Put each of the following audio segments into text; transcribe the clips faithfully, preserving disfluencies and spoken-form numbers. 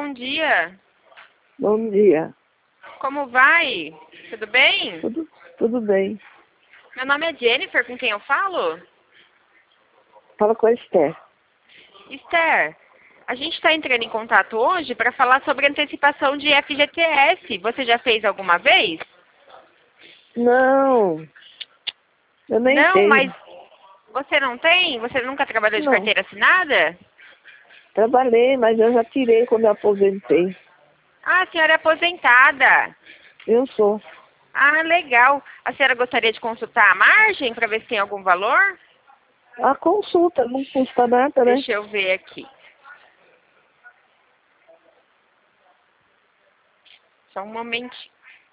bom dia. Bom dia. Como vai? Tudo bem? Tudo, tudo bem. Meu nome é Jennifer, com quem eu falo? Fala com a Esther. Esther, a gente está entrando em contato hoje para falar sobre antecipação de F G T S. Você já fez alguma vez? Não, eu nem Não, tenho. mas você não tem? Você nunca trabalhou de Não, carteira assinada? trabalhei, mas eu já tirei quando eu aposentei. Ah, a senhora é aposentada. Eu sou. Ah, legal. A senhora gostaria de consultar a margem para ver se tem algum valor? A consulta não custa nada, né? Deixa eu ver aqui. Só um momentinho.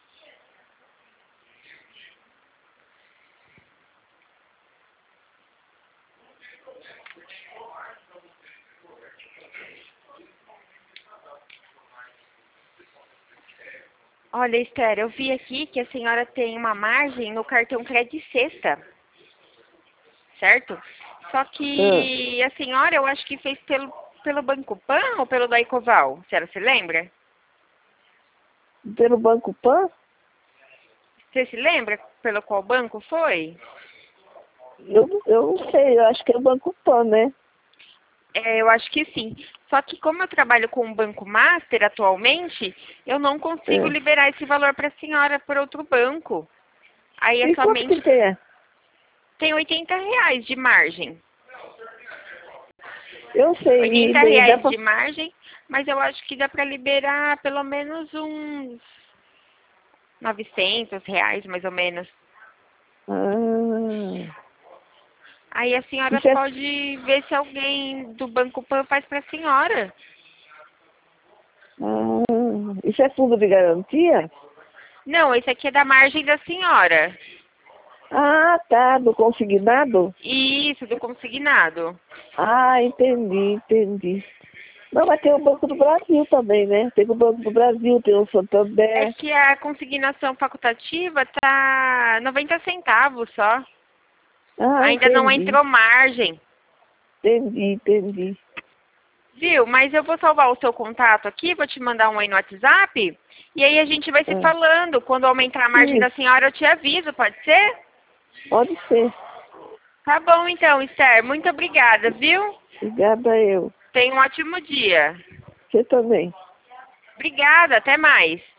Olha, Esther, eu vi aqui que a senhora tem uma margem no cartão Credit Sexta, certo? Só Ah, que a senhora, eu acho que fez pelo, pelo Banco Pan ou pelo Daicoval? A senhora se lembra? pelo Banco Pan? Você se lembra pelo qual banco foi? Eu, eu não sei, eu acho que é o Banco Pan, né? É, eu acho que sim. Só que como eu trabalho com o Banco Master atualmente, eu não consigo É. liberar esse valor para a senhora por outro banco. Aí é E quanto que somente... tem? Tem oitenta reais de margem. Eu sei, e, oitenta e dá reais pra... de margem, mas eu acho que dá para liberar pelo menos uns novecentos reais, mais ou menos. Ah, Aí a senhora isso é, pode ver se alguém do Banco Pan faz para a senhora. ah, isso é fundo de garantia? Não, esse aqui é da margem da senhora. Ah, tá, do consignado? Isso, do consignado. Ah, entendi, entendi. Não, mas tem o Banco do Brasil também, né? Tem o Banco do Brasil, tem o É Santander. que a consignação facultativa tá noventa centavos só. Ah, Ainda não entendi, entrou margem. entendi, entendi. Viu? Mas eu vou salvar o seu contato aqui, vou te mandar um aí no WhatsApp. E aí a gente vai se Ah, falando. Quando aumentar a margem da isso, senhora, eu te aviso, pode ser? pode ser. Tá bom então, Esther. Muito obrigada, viu? Obrigada eu. Tenha um ótimo dia. Você também. Obrigada, até mais.